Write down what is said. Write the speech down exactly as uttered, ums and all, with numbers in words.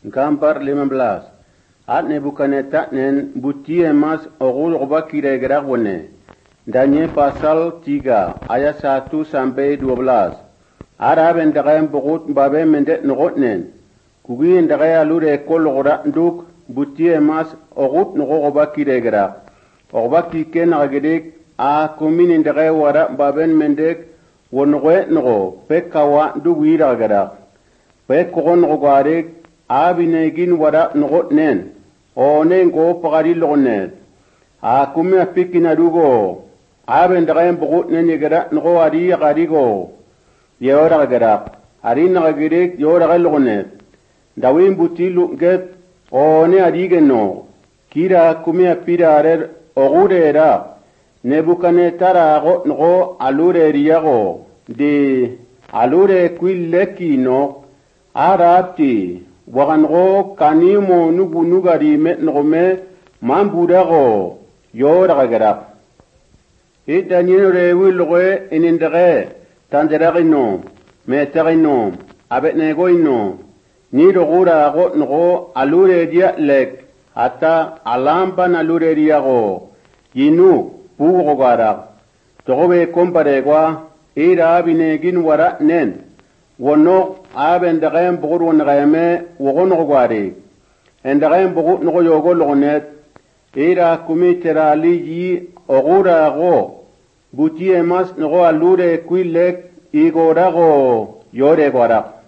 Gampar lima belas. At Nebukadnezar nen buti emas ogul oba kira-kira wone. Daniel pasal tiga ayat satu sampai dua belas. Arab endagayan bukut babe mendet nugot nen. Kugi endagaya lure kol ora nduk buti emas ogut nugo oba kira-kira. Oba kike nagagedik a kumin endagaya wara baben mendek wonogoe nugo pekawa ndugwira gara. Pekkogon nugo garik abinegin wara nugot nen. Onen go pagari logonet. A kumi apikina dugo. Aben dagayan bukut nen yagara nugo ari yagarigo. Yora gara. Ari nagagirik yora galogonet. Dawin buti lunget one adigen no. Kira kumi apira arer ogure era. Nebukadnezar ago nugo alure riyago. Di alure kwilleki no. Arabti. Wagango kanimo nugu nugari met nogome mambudago yora gara. Itanino rewi loge inindage tanderagino metarino abetnegoino ni rogura go nogo alure dia lek ata alamba na lure diago yinu pugo gara. Togobe komparegwa ira binegin wara nen wono aben dagayen bugur won gayame wogon gwari en dagayen bugu no yogo lonet ira kumitera liji ogura go buti emas no alure kuilek igora go yore gwara.